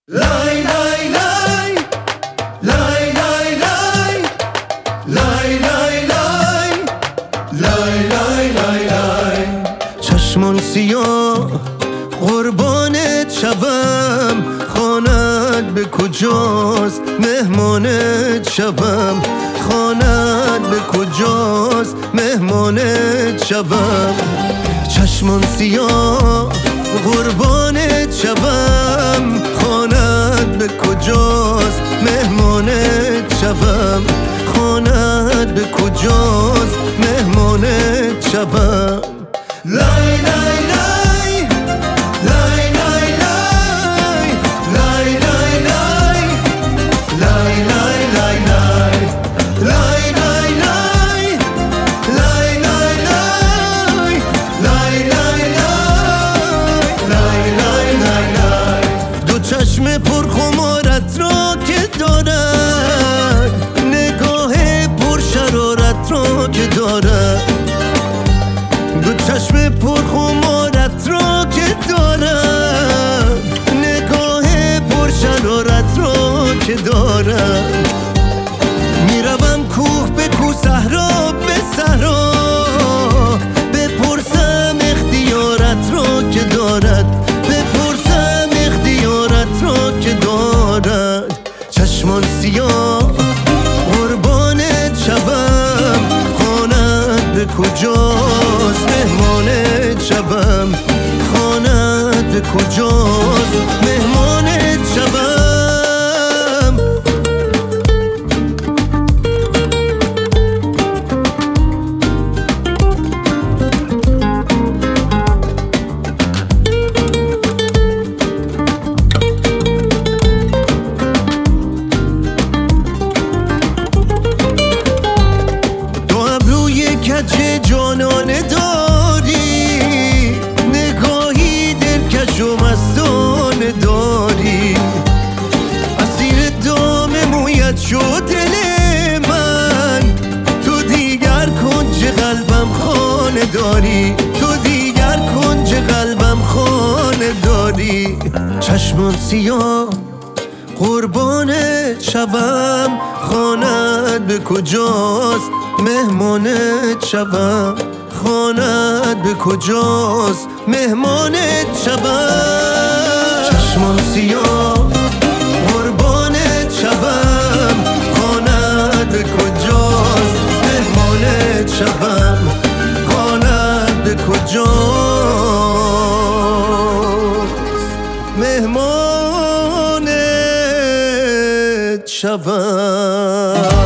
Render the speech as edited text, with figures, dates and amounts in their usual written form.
لای لای لای لای لای لای لای لای لای لای لای چشمان سیاه قربانت شوم، خانت به کجاست مهمانت شوم، خانت به کجاست مهمانت شوم. چشمان سیاه قربانت شوم، خانت به کجاست مهمانت شوم، خانت به کجاست مهمانت شوم. لای لای لای لای لای لای لای لای لای لای لای لای چشم پرخمارت را که دارد، نگاه پرشرارت را که دارد، دو چشم پرخمارت را که دارد، نگاه پرشرارت را که دارد. میروم کوه به کوه، صحرا به صحرا، بپرسم اختیارت را که دارد، بپرسم اختیارت را که دارد. چشمان سیاه قربانت شوم، خانت به کجاست مهمانت شوم، خانت به کجاست مهمانت شوم. کج جانانه داری، نگاهی دلکش و مستانه داری، اسیر دام مویت شد دل من، تو دیگر کنج قلبم خانه داری، تو دیگر کنج قلبم خانه داری. چشمان سیاه قربانت شوم، خانت به کجاست مهمانت شوم، خانت به کجاست مهمانت شوم. چشمان سیاه قربانت شوم، خانت به کجاست مهمانت شوم، خانت به کجاست مهمانت شوم.